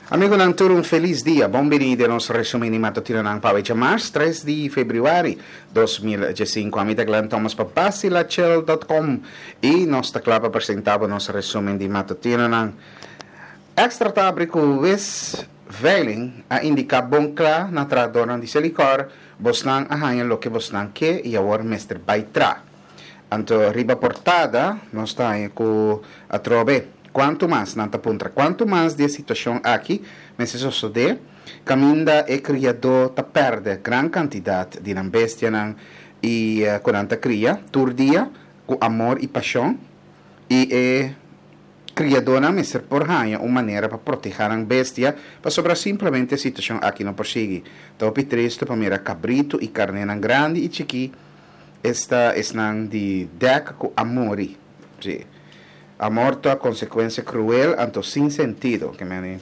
Amigo ng turong feliz dia, benvenuti al nostro resumen mattutino ng Paway Mars, 3 di Februari 2015. Amita Glenn Thomas Papasi, lachel.com e nostra clapa presentava il nostro resumen di mattutino ng extra tabrico wis veiling a indica bonkla na tradoran di selikor, bosnang ahanyan lo che bosnang che iawar mester baitra. Anto riba portada, non stai cu a trobe. Quanto mais nanta puntra, quanto mais de situação aqui, mas isso só de caminda e criador ta perde gran quantidade de bestia nan e quando cria, turdia com amor e paixão e criador na messer por hanha uma maneira para proteger a bestia para sobra simplesmente a situação aqui não prossegue. Topi triste para mira cabrito e carne nan grande e chiqui esta es nan de deca com amori. Sim. Amor a consequência cruel, anto sem sentido, que me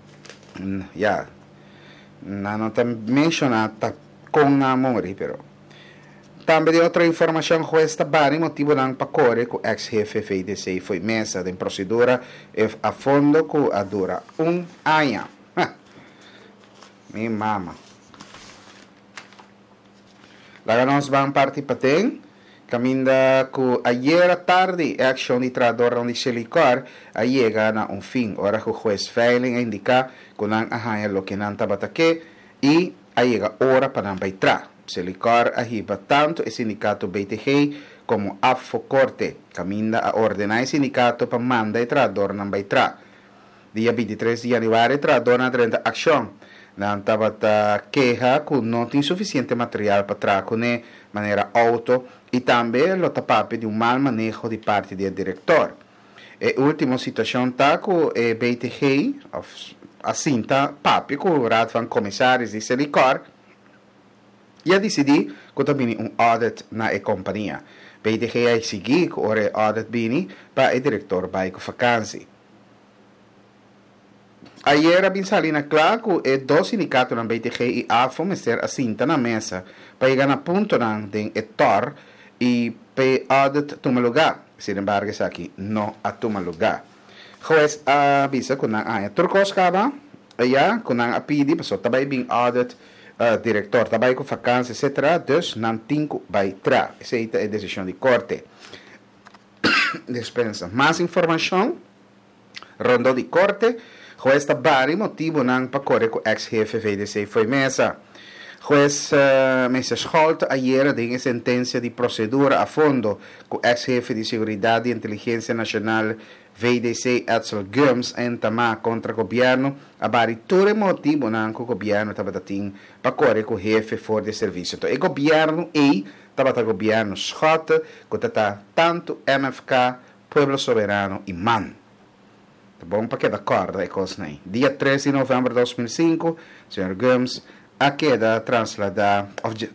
não está mencionada com amor, pero também de outra informação com esta bari motivo ng pacore com ex-jefe FDC foi mesa de procedura a fundo com a dura ano. Mi mama. Lá nós vamos partir para tem. Caminda que ayer tarde a acción de traidor de Selicor llega a un fin. Ahora que el juez Feiling indica que no hay lo que no tabataque y llega hora para no baitrar. Selicor ahiba tanto el sindicato BTG como AFO Corte. Caminda a ordenar el sindicato para mandar el traidor no baitrar. Día 23 de januario traidor na 30 acción. Não tabata queja que não tem suficiente material para trabalhar de maneira auto e também o tapape de mau manejo de parte do diretor. A última situação está que o BTG, assim está, papi, com o rato de comissários de Selicor, e decidiu que também audit na companhia. BTG a seguir que o audit bini para o diretor vai com vacância. Ayer a Binsalina claro que dois sindicatos na BTG e AFO meser assinta na mesa para chegar na ponto de etor e para audit tomar lugar. Sin embargo, isso aqui não a tomar lugar. Juez avisa que não há turcos caba, aí que não há pedi, pessoal também bem audit, diretor também com vacância, etc. Dus não tem que vai tra. Essa é a decisão de corte. Dispensa. Mais informação. Rondo de corte. Juez Tabari motivo ng pacore com ex-jefe VDC foi mesa. Juez Mesa Scholt ayer de sentencia de procedura a fondo com ex-jefe de Seguridade e Inteligência Nacional VDC Edsel Gums en Tama contra governo a bari todo motivo ng governo tabatating pacore com jefe for de serviço. E governo tabata governo Schot com tanto MFK, Pueblo Soberano e MAN. Tá bom para que da corda é coisa nem. Dia 13 de novembro de 2005, Sr. Gums a queda trasladada,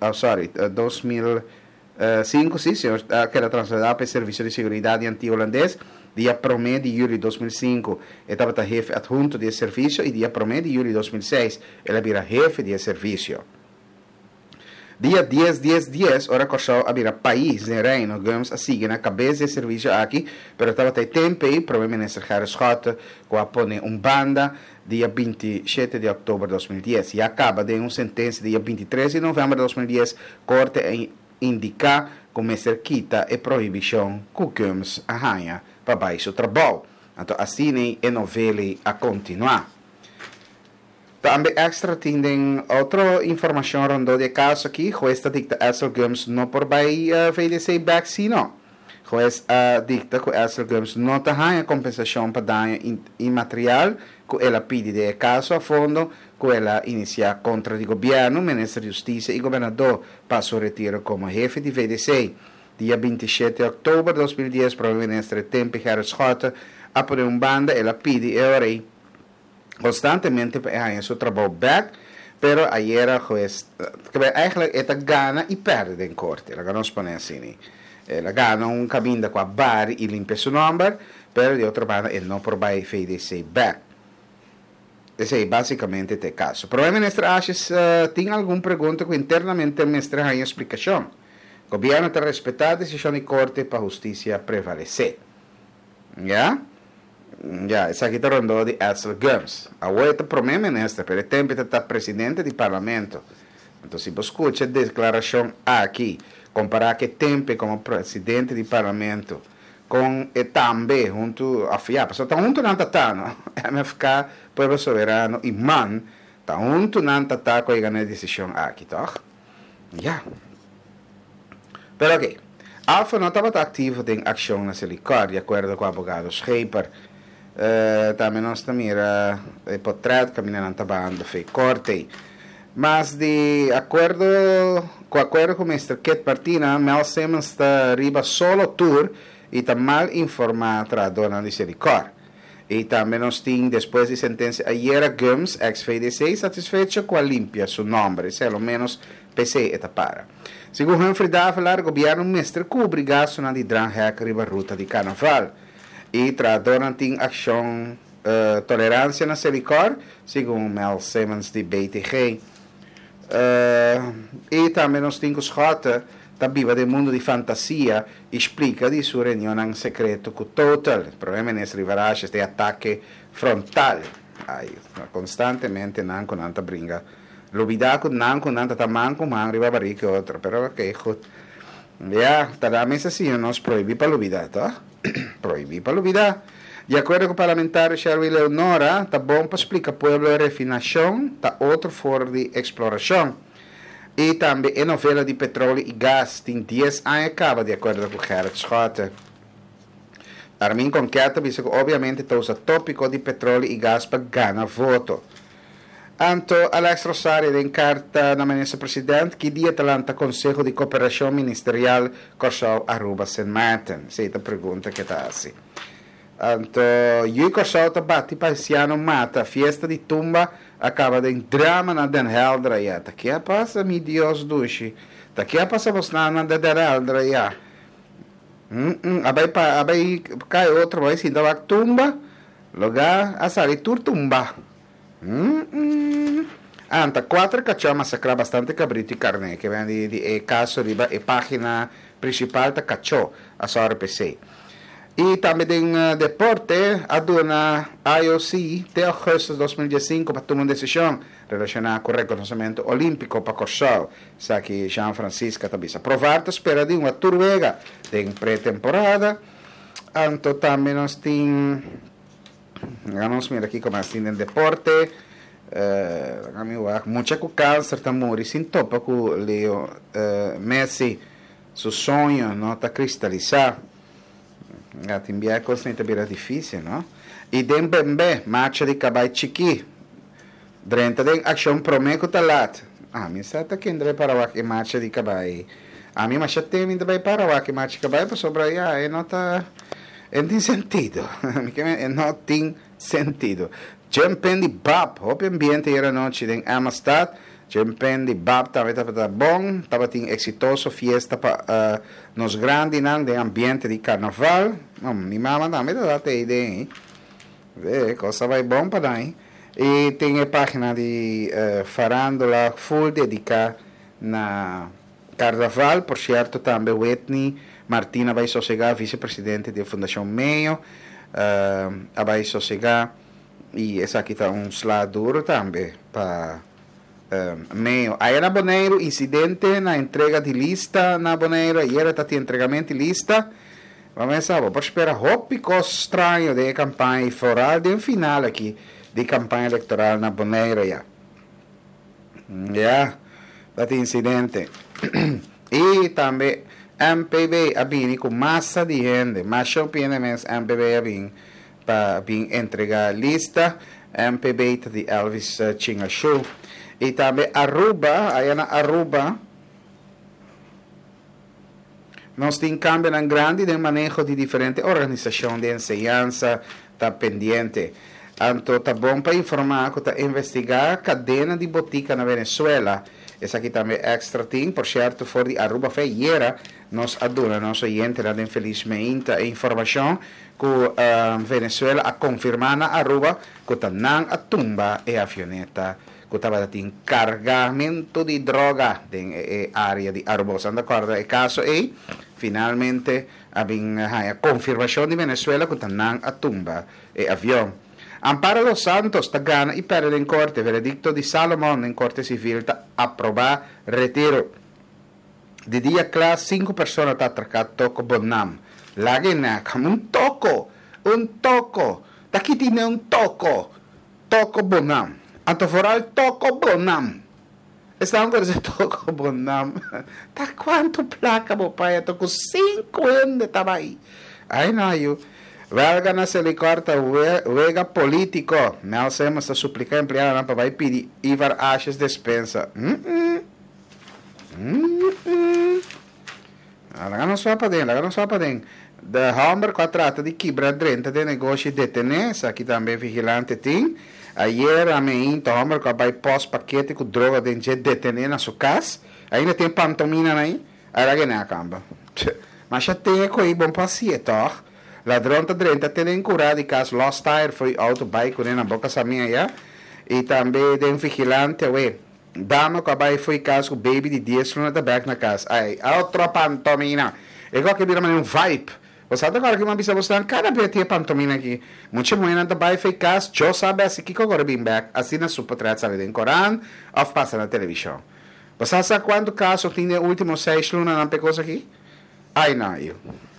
2005, sim, senhor, a queda trasladada para o Serviço de Seguridade Anti-Holandês, dia 1 de julho de 2005, estava jefe adjunto de serviço e dia 1 de julho de 2006, ele vira jefe de serviço. Dia 10, hora corsou a vira país de reino, Gums a seguir na cabeça de serviço aqui, pero estava tempo e provavelmente Harry Scott com a pone banda dia 27 de outubro de 2010 e acaba de sentença dia 23 de novembro de 2010, corte indica como ser quita e proibição que Gums arranha para baixo trabalho. Então assim é novela a continuar. Também extra tindem outra informação rondo de caso aqui, juez dicta Edsel Gums não por vai VDC vaccino. Juez dicta que Edsel Gums não tem compensação para dano imaterial que ela pede de caso a fundo que ela inicia contra o governo, ministro de Justiça e governador para seu retiro como jefe de VDC. Dia 27 de outubro de 2010, para o ministro de Tempo Harry Scott, a por banda ela pede e orei constantemente para seu trabalho back, pero ayer a juez eigenlijk esta gana e perde em corte, ela não se põe assim, ela gana caminho com a bar e limpa seu número, pero de outra banda ele não provai FDC back. Esse é basicamente o caso. Pero o ministro Ashes tem alguma pergunta que internamente o ministro tem explicação. O governo tem respeitado a decisão de corte para a justiça prevalecer. Já? Ja, essa aqui está rondando de Edsel Gomes. A outra promeme nesta, per tempo está presidente do parlamento. Então, se você escuta a declaração aqui, comparar que tempo como presidente do parlamento, com e também junto a FIAP, só está junto na tatana, MFK, Pueblo Soberano e MAN, está junto na tatana com a decisão aqui, tá? Ja. Pero ok, Alfa não estava ativo em ação nesse licor, de acordo com o advogado Scheper. Também nós mira o portreto que a menina estava andando fei corte. Mas de acordo com o Mr. Ket Martina, Mel Simmons está arriba solo tour e está mal informado para a dona desse licor. E também nós temos, depois de sentença, ayer Gomes, ex-FDC, satisfeito com a limpia seu nome, pelo menos PC eta para. Segundo Humphrey Davelar, o governo mestre cobre gasto na de Dranhek riba ruta de carnaval. E tra dona tem ação tolerância na licor, segundo Mel Simmons de BTG. E também nós temos Schota, da viva do mundo de fantasia, explica di sua reunião em secreto com Total. O problema é nesse rivaragem de ataque frontal. Aí, constantemente, não com tanta brinca. Lubida não com tanta tamanho, com uma riva barriga outra. Pero ok, goed. Ja, tada mesa assim, nós proibimos para lubida, tá? Proibimos para lubida. De acordo com o parlamentar Sherwin Leonora, tá bom para explicar pueblo de refinação, tá outro fora de exploração. E também a novela de petróleo e gás tem 10 anos acaba, de acordo com Gerrit Schotten. Armin Conqueta disse que obviamente usa tópico de petróleo e gás para ganhar voto. Anto Alex Rosario de carta na ministra presidente que dia talanta Conselho de Cooperação Ministerial Corsau Aruba St. Martin. Essa pergunta que está assim. Anto Yui Corsau bate paisiano mata fiesta de tumba acaba de drama na Den Helder ya. Taki a passa mi Dios dushi. Taki a passa na Den Helder ya. Abay cai outro vai se dá tumba. Loga a sali tur tumba. Anta 4 cachorro massacra bastante cabrito e carne que vem de caso de página principal da cachorro a sua RPC. E também tem deporte, a dona IOC, de agosto de 2015, para tomar uma decisão relacionada com o reconhecimento olímpico para Corsau. Aqui, Jean Francisco também aprovado, espera de uma turvega de pré-temporada. Então, também nós temos, vamos ver aqui como assim em deporte. Muita com câncer, também se topa com Leo Messi, seu sonho não está cristalizado. Timbia coisa também difícil, não? E tem bem, marcha de cabai chiqui. Drenta de ação promeco talat. Me sata que andre para o que marcha de cabai. Me mas tem ainda vai para o que marcha de cabai para sobra é nota tem sentido. Não tem sentido. Jempen de bab, o ambiente era noite em Amistad. Jempen de bab estava bom, estava tem exitoso fiesta para nos grandes de ambiente de carnaval. Ni mama também dá até ideia, coisa vai bom para daí. E tem a página de farándola full dedicada na carnaval, por certo também Whitney Martina vai sossegar, vice-presidente da Fundação Meio, vai sossegar e essa aqui está slide duro também para Meio. Aí na Boneiro, incidente na entrega de lista na Boneiro, e era tá entregamento de lista. Vamos ver, vou esperar roupico estranho de campanha floral de final aqui de campanha eleitoral na Boneiro já. Já, tá incidente. E também MPB abini com massa de gente, mais opinião mesmo MPB abini para entregar lista. MPB de Elvis Chingashu. E também Aruba, aí na Aruba, nós temos cambio grande no manejo de diferentes organizações de enseñança, está pendente. Então, está bom para informar que está investigar a cadena de botica na Venezuela. Essa aqui também é extra thing, por certo, for de Aruba feira, nós aduna, nós oyentes, lá infelizmente, a informação que Venezuela a confirmar na Aruba que está não a tumba e a avioneta que estava tendo cargamento de droga na área de Aruba. ¿Están de acordo? O caso é, finalmente, a confirmação de Venezuela que não a tumba e avião. Amparo dos Santos está gana e perde em corte. Veredicto de Salomón em corte civil está aprovar retiro. De dia classe 5 pessoas está atracado toco bonam. Lagi na como um toco. Daqui tinha um toco bonam. Antoforal toco bonam. Estavam com esse toco bonam. Tá quanto placa, meu pai? Eu tô com 50 estava aí. Ai, não, eu. Valga na se lhe corta o político. Me alcemos a suplicar empleada não para pedir Ivar Ashes despensa. Laga não só para dentro. De Humber que trata de quebrar dentro de negócio de tenência, aqui também vigilante tem. Ayer a mim, Humber que vai pós-paquete com droga de detener na sua casa. Ainda tem pantomina aí. Aí que não camba. Mas já tem aí bom paciente, ó. Ladrão tá dentro, tem curado de caso lost tire, foi auto bike na boca saminha já. E também tem vigilante, ué. Dama que vai foi caso com baby de 10 lunas da back na casa. Aí, outra pantomina. Igual que vira um vibe. Você sabe agora que uma bisa você cada vez tem pantomina aqui. Muita mulher da vai foi caso, eu sabe assim que agora bem back, assim na sua portrait sabe em Corão, ou passa na televisão. Você sabe quanto caso tem últimos 6 lunas na pecosa aqui? Ai não, eu.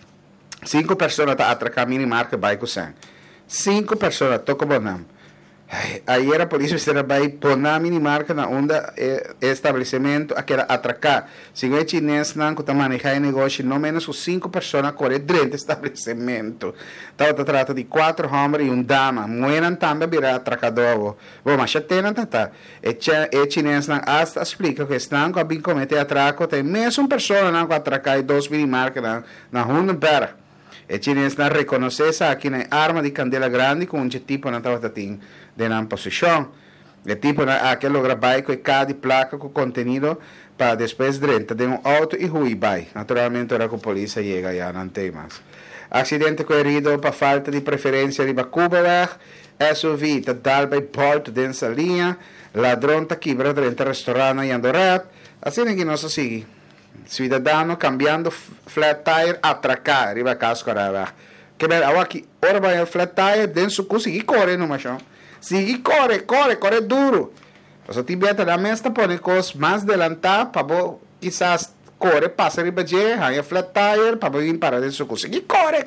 5 pessoas estão atracando a minimarca vai com sangue. 5 pessoas tocam bonam. Ayer a polícia vai pôr na minimarca na onda estabelecimento a que era atracar. Se o chinês não está manejando negócio, não menos 5 pessoas correm dentro do estabelecimento. Então, trata de 4 homens e dama. Mueram também virar atracador. Bom, mas já tem tá. E chinês não hasta explica que estão com a cometer atraco. Tem mesmo pessoas não com atracar e 2 minimarcas na rua pera. E chinês não reconhece essa aqui na arma de candela grande com um tipo na tabatim de na posição. O tipo aquele gravar com cada placa com conteúdo para depois dentro de um auto e rui vai. Naturalmente era que a polícia chega já não tem mais. Acidente corrido para falta de preferência de Bacuba, SUV tá dal by porto dessa linha, ladrão tá quebra dentro do restaurante e Andorat, assim que não se sigue. Cidadano cambiando flat tire atracar arriba casco araba que ver agora aqui ora vai o flat tire dentro consegui correr no machão sigue corre duro você tiver da mesta pode cos mais adelantar para quizás corre passa arriba de aí flat tire para vir para dentro consegui corre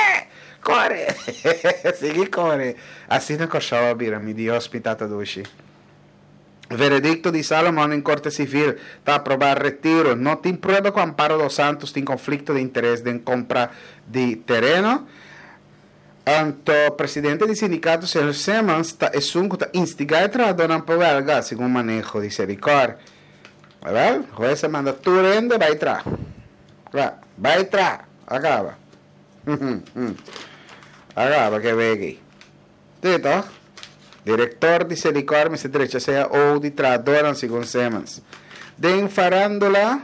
sigue corre assim não coxava vira me dio ospitata doce. Veredicto de Salomón em corte civil está aprovar retiro. Não tem prova que o Amparo dos Santos tem conflito de interesse em compra de terreno. O presidente do sindicato, Sr. Simmons, está instigando a trabalhadora para belga, segundo manejo de Sericor. O juez manda tu rende, vai entrar. Acaba. Acaba que vem aqui. Tito? Diretor de Sericor, me se derecha sea o de traductor, según Simmons. De farándula,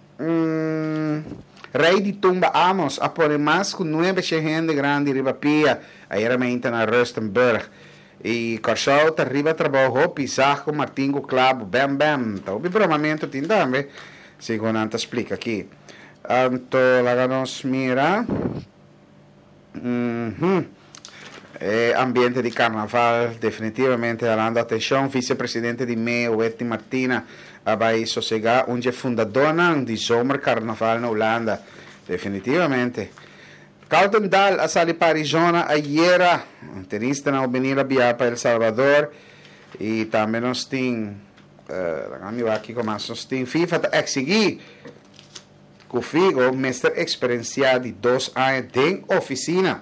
rei de tumba Amos, a poner más con 9 gente grande ribapia, ayer me na Rustenburg. E Corchau tá arriba trabalhou, pisar com Martinho Clavo, bam. Então, o programamento tem também, segundo Anta explica aqui. Então, lá nos mira. Ambiente de carnaval, definitivamente dando atenção. Vice-presidente de MEO, Betty Martina, vai sossegar, onde é fundadora de Zomer Carnaval na Holanda. Definitivamente. Carlton Dahl, a salir para Arizona, ayer, tenista na Avenida Biapa, El Salvador, e também nós temos, aqui como nós temos FIFA, exigir que o Figo, mestre experienciado de 2 anos de oficina.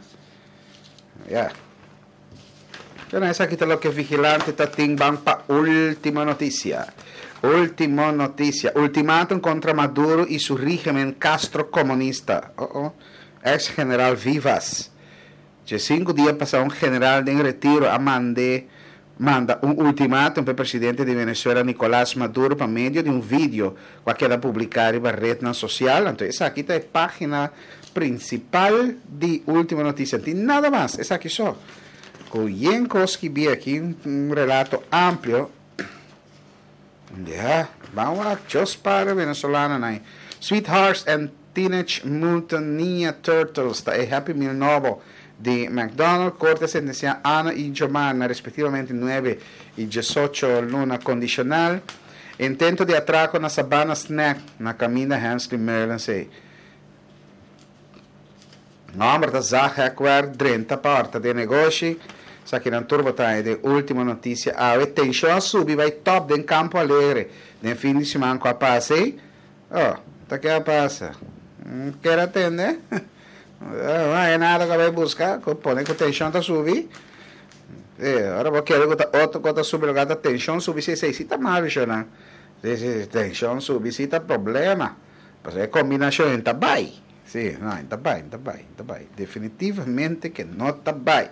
Então, essa aqui é o que vigilante está tendo para última notícia. Ultimátum contra Maduro e seu regime Castro comunista. Ex-general Vivas. De 5 dias passou um general de retiro a manda um ultimátum para o presidente de Venezuela, Nicolás Maduro, para meio de um vídeo que era publicado na rede social. Então, essa aqui é a página principal de última notícia. Não tem nada mais. Essa aqui só. Com Jankowski vi aqui um relato amplo. Vamos lá, just para venezolana, né? Sweethearts and Teenage Mutant Ninja Turtles e Happy Meal novo di McDonald's, corte sentencia Ana y Giovanna, rispettivamente 9 y 18 luna condicional. Intento de atraco na Sabana Snack, na caminha Hansley, Maryland, sei. Numero da Zaha 30 porta de negócio. Sa che non turbo de ultima notizia. Attenzione, subi vai top del Campo Alegre. Nel fin di semana a passe. Oh, tá que passa? Quer atender? Não é nada que vai buscar. Põe que atenção tá subir. Ora vou querer outro que tá subir lugar da atenção subir se se tá mal, né? Se atenção subir se tá problema. Mas é combinação tá bem. Sim, não, tá bem. Definitivamente que não tá bem.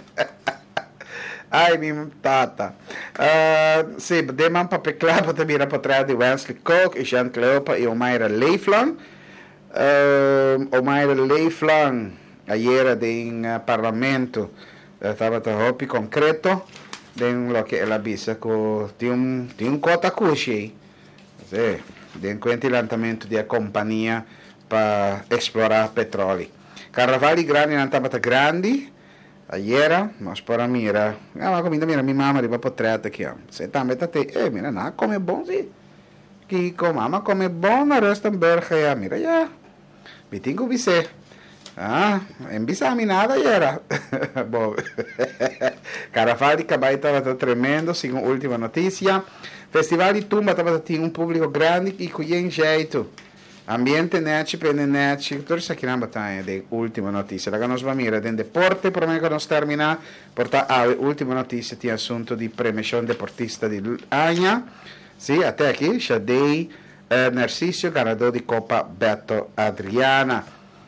Ai, minha tata. Sim, demam para peclar para vir para trás de Wesley Koch e Jean Cleopa e Omaira Leiflang. Omaira Leiflang, ayer em parlamento, estava hopi concreto, den lo que ela avisa que tem um cota cuxi, den quentilantamento de a companhia para explorar petróleo. Carnaval grande não estava grande. Ayer, mas para mim era, comida mira, minha mamãe vai para trás aqui, você também tá mira, não, come bom sim, que mama come bom na Rustenberg, mira, já, me tenho que ser, em bisa nada era, bom, Carnaval de Cabai estava tremendo, segundo a última notícia, Festival de Tumba estava tendo público grande e com jeito. Ambiente net, pende net, tudo isso aqui na batalha de última notícia. Lá nós vamos ir em deporte, por meio que nós terminar, portanto, a última notícia tem assunto de premiação deportista de Anha. Sim, até aqui, já dei Narciso, ganador de Copa Beto Adriana.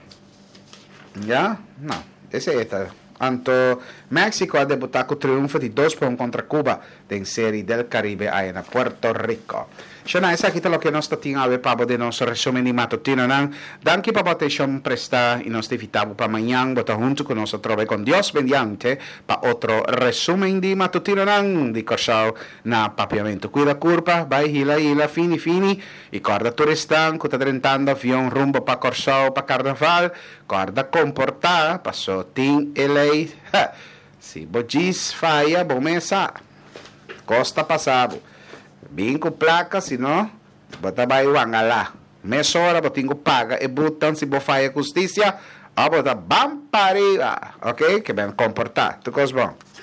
Já? Não, esse é tá. Anto México ha debutado com o triunfo de 2-1 contra Cuba em série del Caribe aí na Puerto Rico. Shana, essa aqui é o que nós tínhamos para o nosso resumo de matutino. Danke para a atenção prestada e nós evitamos para amanhã, bota junto com nós trove com Deus mediante para outro resumo de matutino de Corsao na papiamento. Cuida curva, vai hila, fini e corda turistão que está tentando avião rumbo para Corsao para Carnaval, corda comportar, passou Tim e lei, se bodis faia, bom mesa, costa passado. Bem com placa, senão, bota vai lá. Meia hora, botinho paga e botam se bo faia justiça, a bota bam para arriba, ok? Que bem comportar, tu cos bom.